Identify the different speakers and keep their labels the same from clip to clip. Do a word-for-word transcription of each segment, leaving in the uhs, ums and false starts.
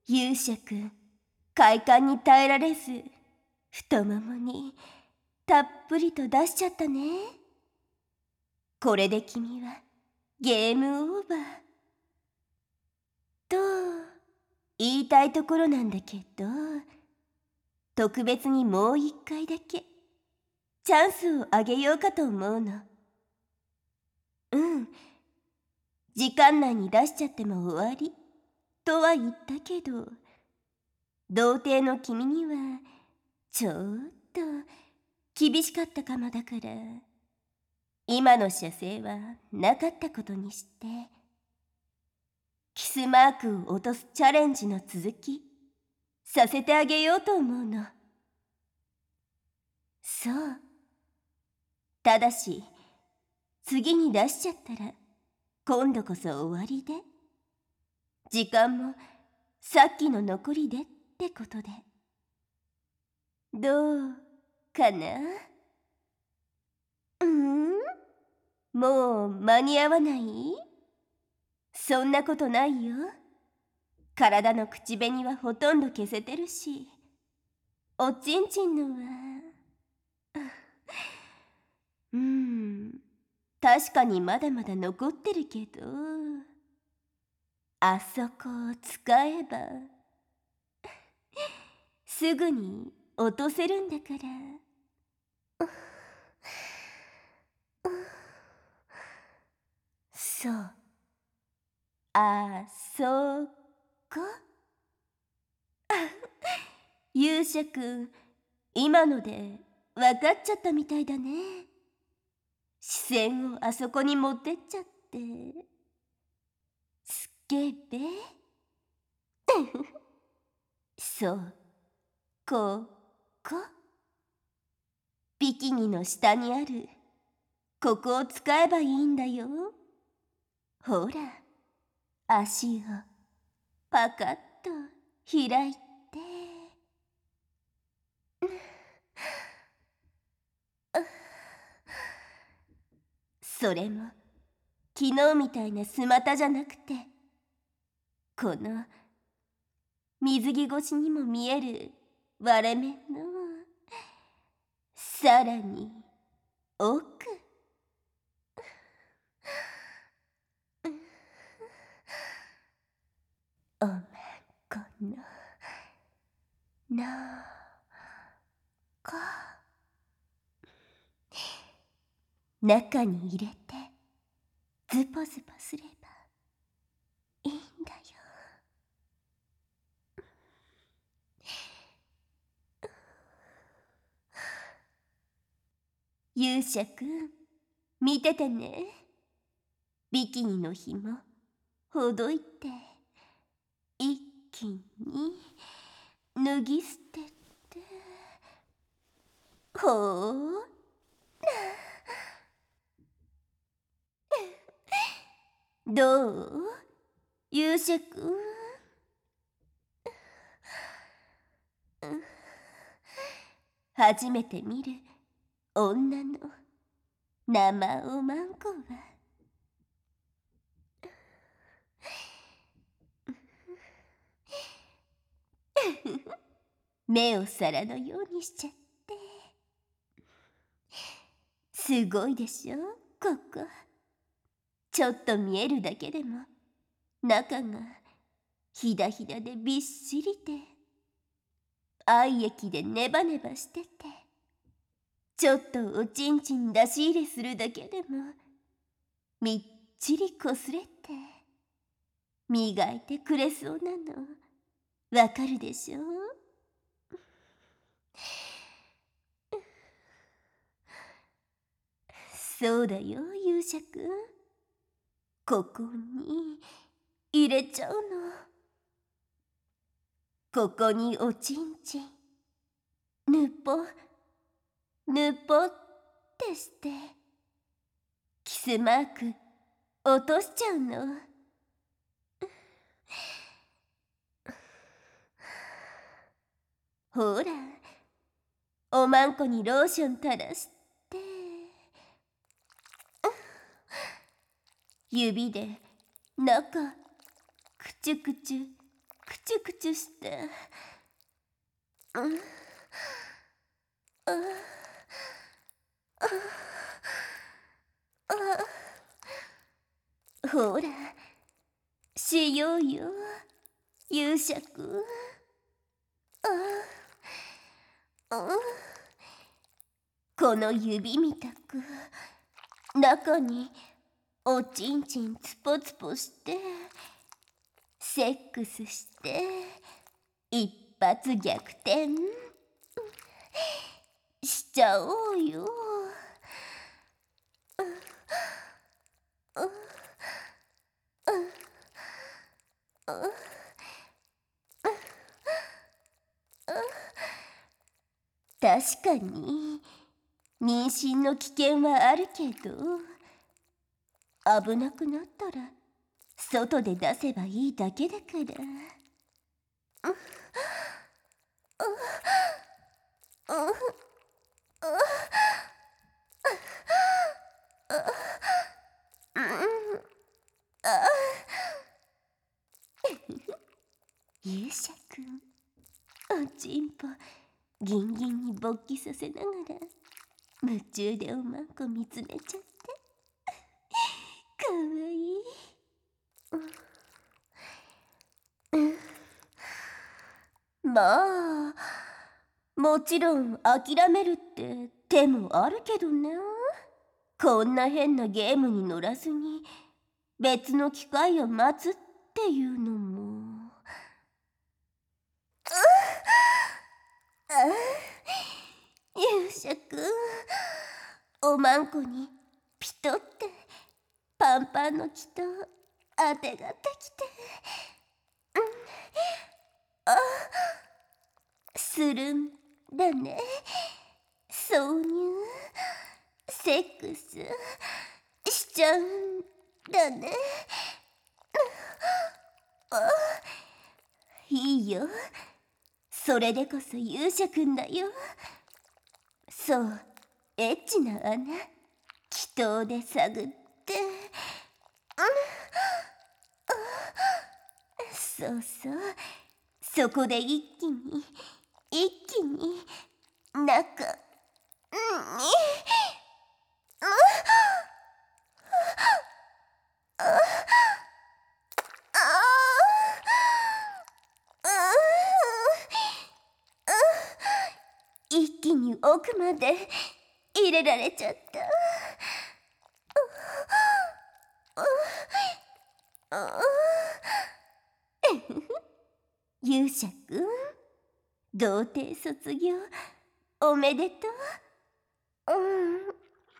Speaker 1: 勇者くん、快感に耐えられず、太ももにたっぷりと出しちゃったね。これで君はゲームオーバー。と言いたいところなんだけど、特別にもう一回だけチャンスをあげようかと思うの。うん、時間内に出しちゃっても終わりとは言ったけど、童貞の君にはちょっと厳しかったかもだから、今の射精はなかったことにして、キスマークを落とすチャレンジの続きさせてあげようと思うの。そう。ただし次に出しちゃったら今度こそ終わりで、時間もさっきの残りでってことで。どうかな？うん？もう間に合わない？そんなことないよ。体の口紅はほとんど消せてるし、おちんちんのはうん、確かにまだまだ残ってるけど、あそこを使えばすぐに落とせるんだから。そう、あそこ。勇者くん、今ので分かっちゃったみたいだね。視線をあそこに持ってっちゃって。スケベそう、ここ。ビキニの下にあるここを使えばいいんだよ。ほら、足をパカッと開いて。それも昨日みたいなスマタじゃなくて、この水着越しにも見える割れ目のさらに奥。おまんこののこ中に入れてズポズポすればいいんだよ。勇者くん、見ててね。ビキニの紐ほどいて一気に脱ぎ捨てて、ほーどう勇者くん。初めて見る女の生おまんこは目を皿のようにしちゃって、すごいでしょここ。ちょっと見えるだけでも中がひだひだでびっしりで、愛液でネバネバしてて、ちょっとおちんちん出し入れするだけでもみっちりこすれて磨いてくれそうなのわかるでしょ？そうだよ勇者くん、ここに入れちゃうの。ここにおちんちんぬぽぬぽってしてキスマーク落としちゃうの。ほら、おまんこにローション垂らして指で中くちゅくちゅくチュクチュして、うん、ああ、ほらしようよ勇者くん。ああ、この指みたく中におちんちんつぽつぽしてセックスして一発逆転しちゃおうよ。確かに妊娠の危険はあるけど、危なくなったら外で出せばいいだけだから。勇者くん、おちんぽギンギンに勃起させながら夢中でおまんこ見つめちゃってかわいい。まあもちろん諦めるって手もあるけどね。こんな変なゲームに乗らずに別の機会を待つっていうのも。勇者くん、おまんこにピトってパンパンの血とあてがってきて、うん、あするんだね。挿入セックスしちゃうんだね。あいいよ、それでこそ勇者くんだよ。そう、エッチな穴祈祷で探って、うん、そうそう、そこで一気に一気に中に、一気に奥まで入れられちゃった。勇者くん、童貞卒業おめでとう。うん、うん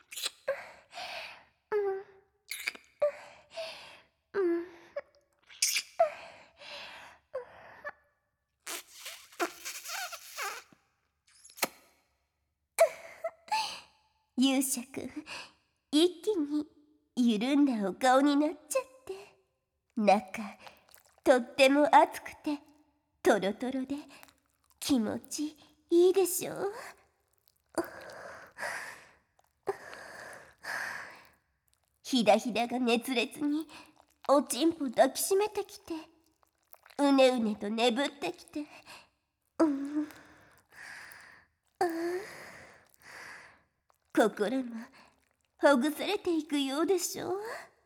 Speaker 1: うん、勇者くん、一気に緩んだお顔になっちゃって、中とっても熱くてトロトロで気持ちいいでしょう。ひだひだが熱烈におちんぽ抱きしめてきて、うねうねと眠ってきて、うん、あ心もほぐされていくようでしょう。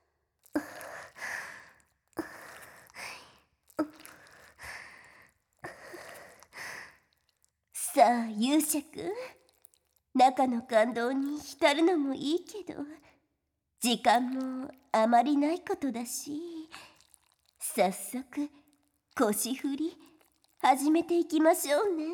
Speaker 1: さあ勇者くん、中の感動に浸るのもいいけど時間もあまりないことだし、早速腰振り始めていきましょうね。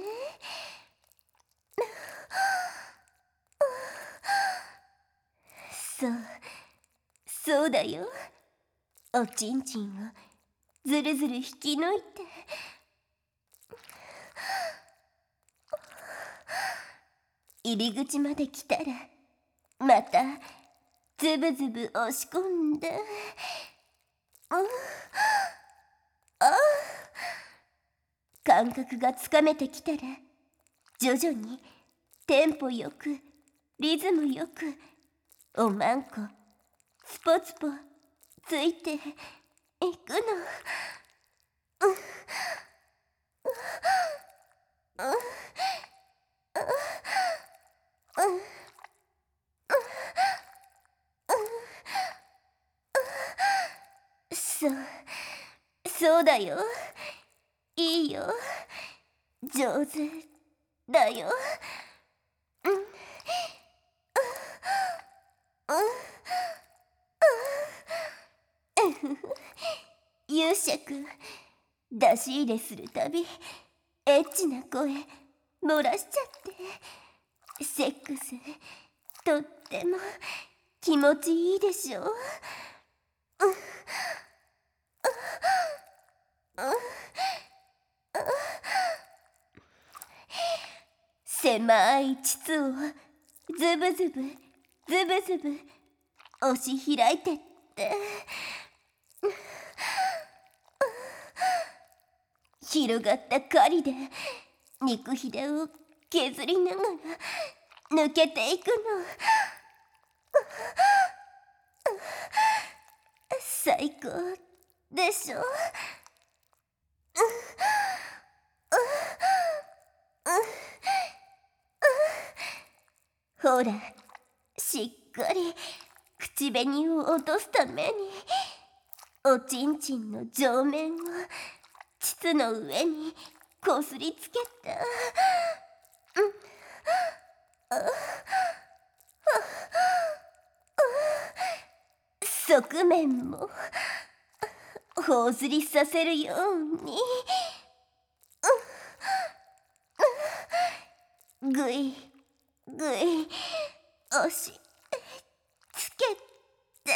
Speaker 1: そうそうだよ、おちんちんをずるずる引き抜いて、入り口まで来たらまたズブズブ押し込んで、うん、あ感覚がつかめてきたら徐々にテンポよくリズムよくおまんこスポツポついていくの。うん、 そうそうだよ。いいよ。上手だよ。うん。勇者くん、出し入れするたびエッチな声漏らしちゃって、セックスとっても気持ちいいでしょ。うん狭い膣をズブズブズブズブ押し開いてって、広がった狩りで肉ひれを削りながら抜けていくの。最高でしょ。ほら、しっかり口紅を落とすためにおちんちんの上面を膣の上にこすりつけた。側面もほずりさせるようにぐいぐい押しつけて、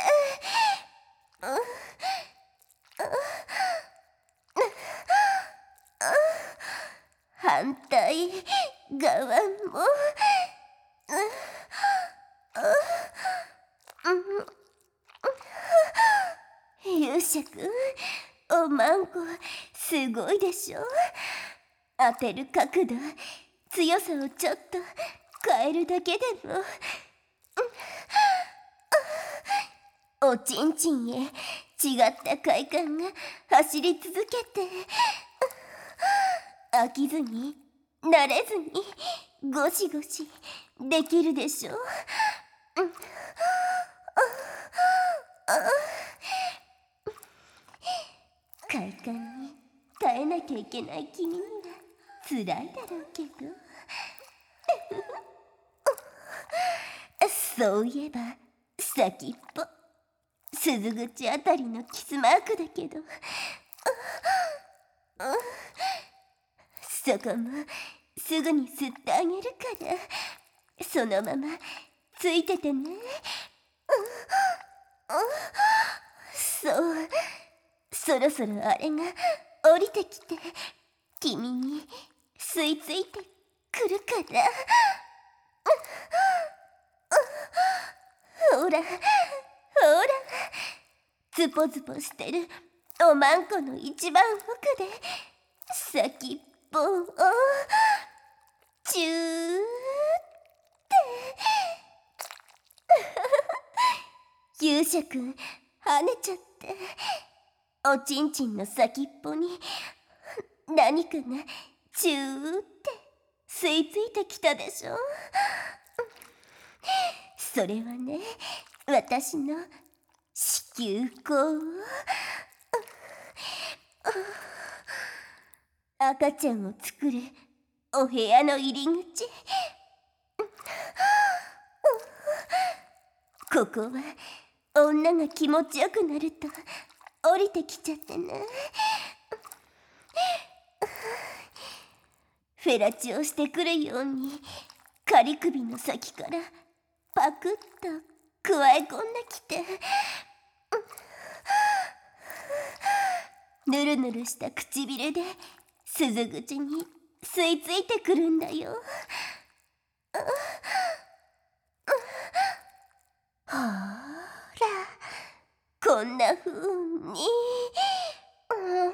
Speaker 1: 反対側も勇者くん、おまんこすごいでしょ。当てる角度強さをちょっと変えるだけでもおちんちんへ違った快感が走り続けて、飽きずに慣れずにゴシゴシできるでしょ。快感に耐えなきゃいけない君には辛いだろうけどそういえば先っぽ鈴口あたりのキスマークだけど、そこもすぐに吸ってあげるからそのままついててね。そう、そろそろあれが降りてきて君に吸い付いてくるから。ほらほら、ズポズポしてるおまんこの一番奥で先っぽをチューって勇者くん跳ねちゃっておちんちんの先っぽに何かがチューって吸い付いてきたでしょ。それはね、私の子宮口。赤ちゃんを作るお部屋の入り口。ここは女が気持ちよくなると降りてきちゃってね。フェラチオしてくるように仮首の先からパクッと加え込んできて、ぬるぬるした唇で鈴口に吸い付いてくるんだよ。ほらこんな風に、うん、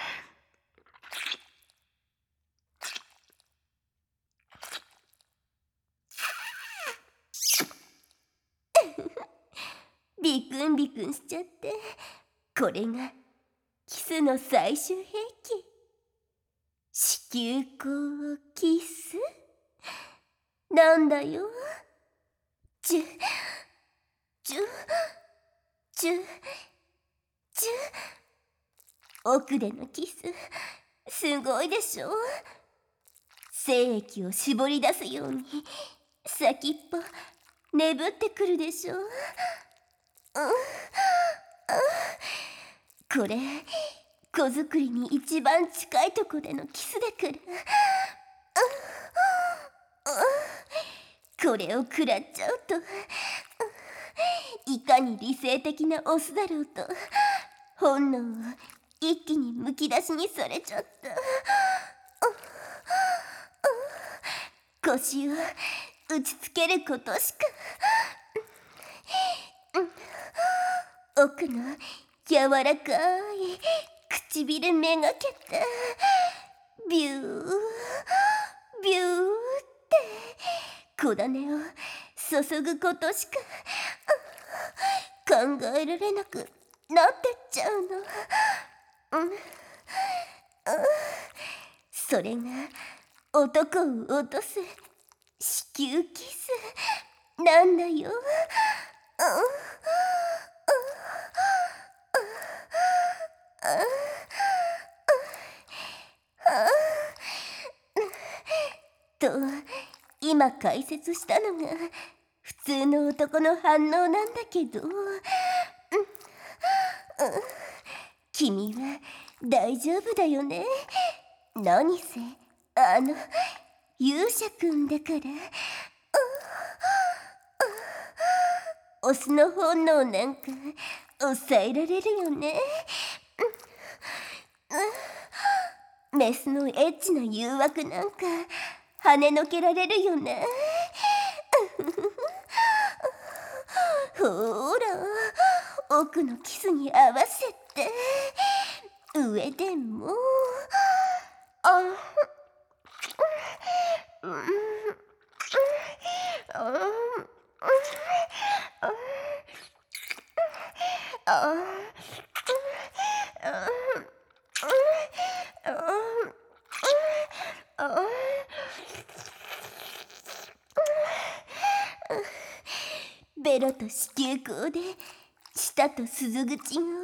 Speaker 1: ビクンビクンしちゃって、これがキスの最終兵器。 球根をキスなんだよ。チュチュチュチュ。奥でのキスすごいでしょ。精液を絞り出すように先っぽ眠ってくるでしょ。うん、うん、これ子作りに一番近いとこでのキスだから、これを食らっちゃうといかに理性的なオスだろうと本能を一気にむき出しにされちゃった。腰を打ちつけることしか。奥の柔らかい唇めがけてビュービューって小種を注ぐことしか考えられなくなってっちゃうの。うん、うん、それが男を落とす子宮キスなんだよ。と今解説したのが普通の男の反応なんだけど、うん、うん、君は大丈夫だよね。何せあの勇者くんだから。オスの本能なんか抑えられるよね。メスのエッチな誘惑なんか跳ねのけられるよね。ほら奥のキスに合わせて上でもあんうんベロと子宮口で舌と鈴口が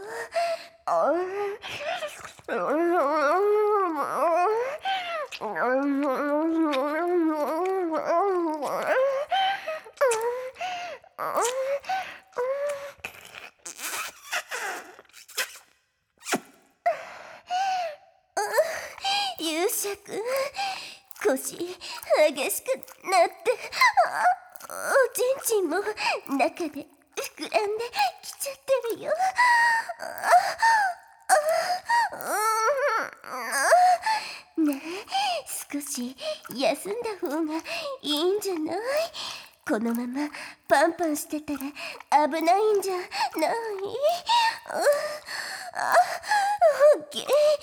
Speaker 1: 勇者くん腰激しくなっておちんちんも中で膨らんできちゃってるよ。ねえ少し休んだ方がいいんじゃない？このままパンパンしてたら危ないんじゃない？あ、オッケー。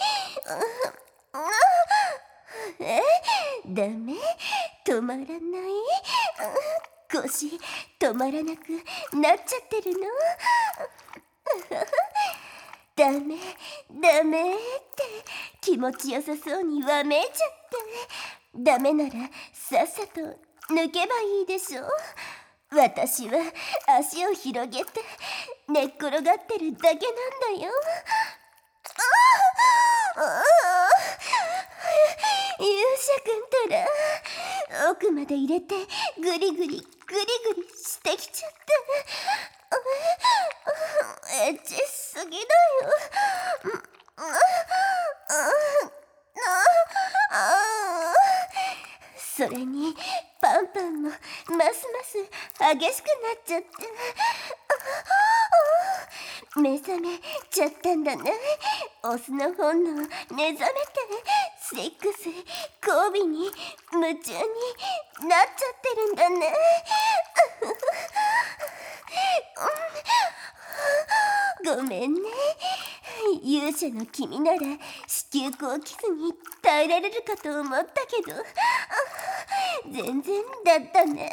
Speaker 1: え、ダメ？止まらない？腰止まらなくなっちゃってるの？ダメダメって気持ちよさそうにわめいちゃって。ダメならさっさと抜けばいいでしょ。私は足を広げて寝っ転がってるだけなんだよ。勇者くんったら奥まで入れてグリグリグリグリしてきちゃってエッチすぎだよ。それにパンパンもますます激しくなっちゃって目覚めちゃったんだね。オスの本能目覚めてセックス交尾に夢中になっちゃってるんだね。ごめんね。勇者の君なら子宮口キスに耐えられるかと思ったけど全然だったね。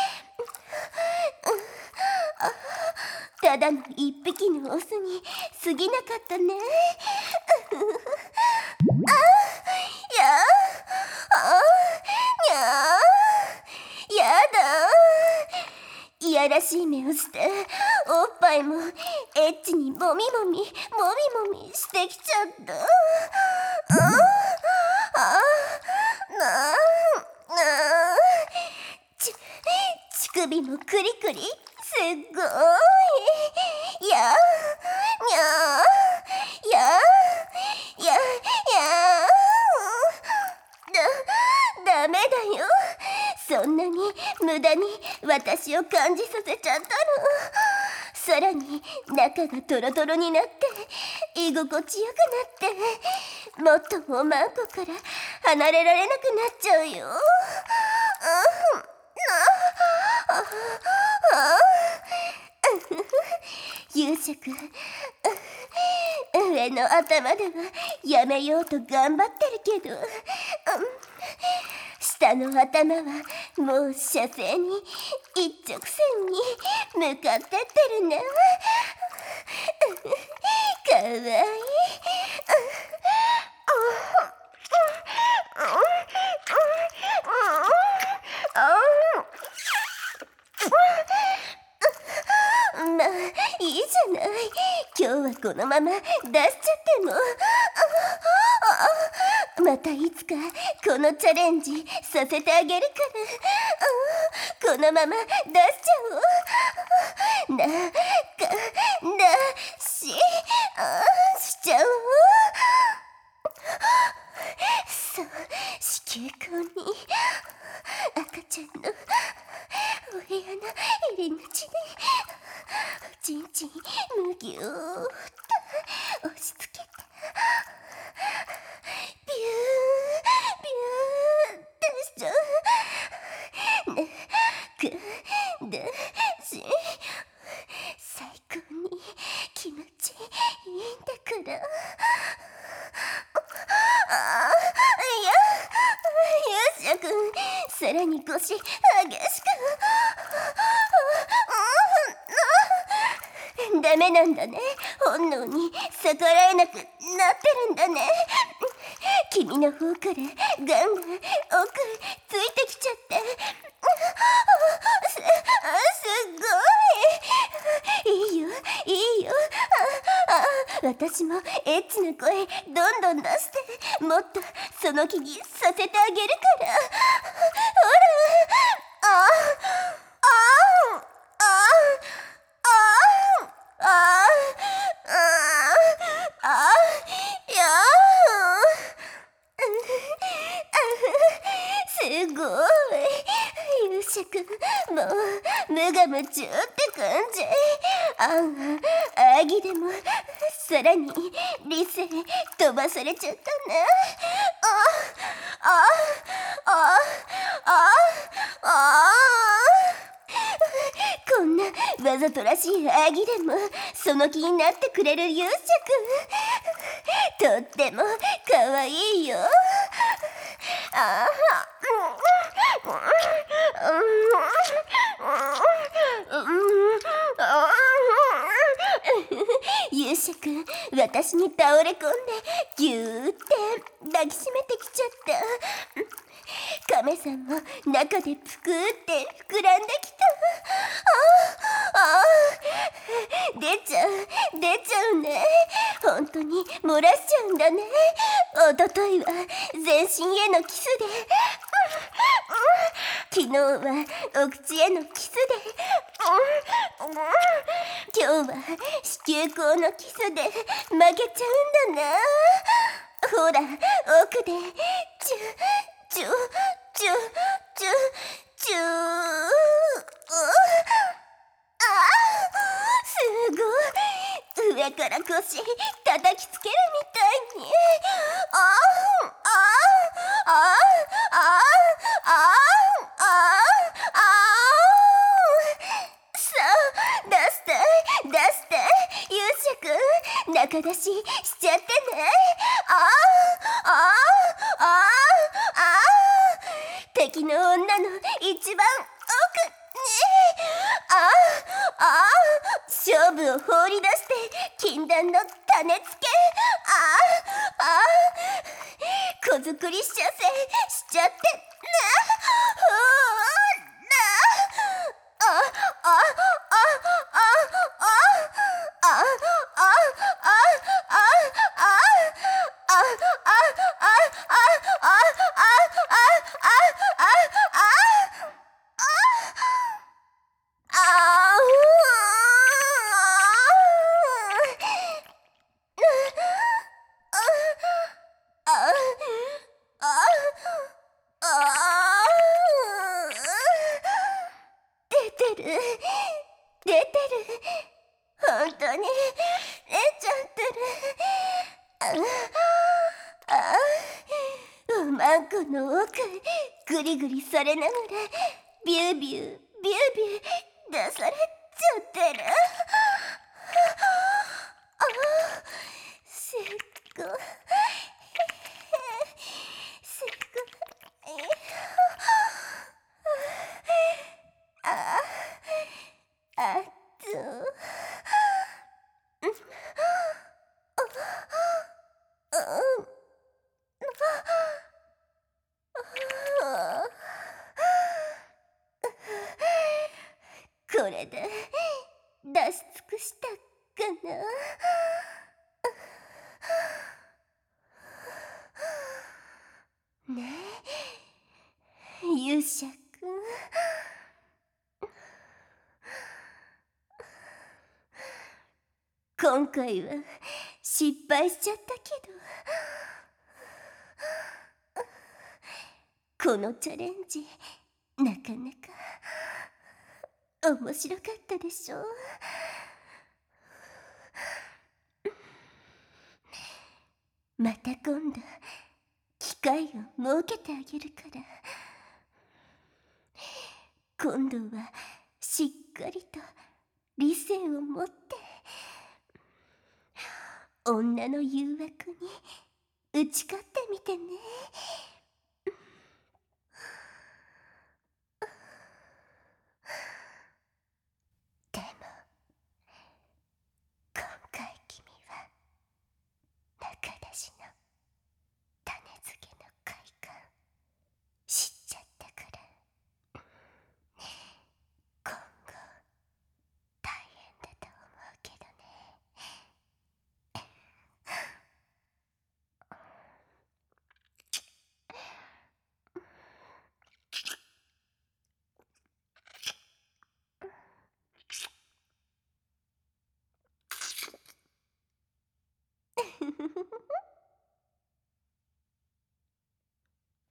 Speaker 1: ただの一匹のオスに過ぎなかったね。あ、や愛らしい目をしておっぱいもエッチにもみもみもみもみしてきちゃった。ああなあち乳首もクリクリすっごい。やにゃやややだダメだよ。そんなに無駄に私を感じさせちゃったの。さらに中がトロトロになって居心地よくなって、もっとおまんこから離れられなくなっちゃうよ。勇者くん、上の頭ではやめようと頑張ってるけど、下の頭はもう車線に一直線に向かってってるね。かわいい。まあいいじゃない。今日はこのまま出しちゃっても。またいつかこのチャレンジさせてあげるから。このまま出しちゃおう。なかなししちゃおう。そう子宮口に赤ちゃんのお部屋の入り口でちんちんむぎゅーっと押し付けて、ビュービューってしちゃう。なくだし最高に気持ちいいんだから。ああいや勇者くん、さらに腰激しく。ダメなんだね。本能に逆らえなくなってるんだね。君の方からガンガン奥ついてきちゃって、す, すごい。いいよいいよ。ああ私もエッチな声どんどん出してもっとその気にさせてあげるから。ほらあああああああいやすごい。勇者くんもう無我夢中って感じ。あんあぎでもさらに理性飛ばされちゃったね。ああああああこんなわざとらしいあぎでもその気になってくれる勇者くん、とってもかわいいよ。ああ勇者くん、私に倒れ込んでぎゅーって抱きしめてきちゃった。亀さんも中でぷくって膨らんできた。ああ出ちゃう出ちゃうね。本当に漏らしちゃうんだね。おとといは全身へのキスで、昨日はお口へのキスで、今日は子宮口のキスで負けちゃうんだな。ほら奥でチュチュチュチュチュあすごい。上から腰叩きつけるみたいに。ああああああああさあ出して出して勇者くん、中出ししちゃってね。あああああ敵の女の一番奥に。ああ勝負を放り出して禁断の種付け。ああ子作りしちゃせしちゃってな。ほらああああ、おまんこの奥ぐりぐりされながらビュービュービュービュー出されちゃってる。ああ、すっごいすっごい。ああ、あとこれで出し尽くしたかな。ねえ、勇者くん。今回は失敗しちゃったけど、このチャレンジなかなか面白かったでしょ。また今度機会を設けてあげるから、今度はしっかりと理性を持って女の誘惑に打ち勝ってみてね。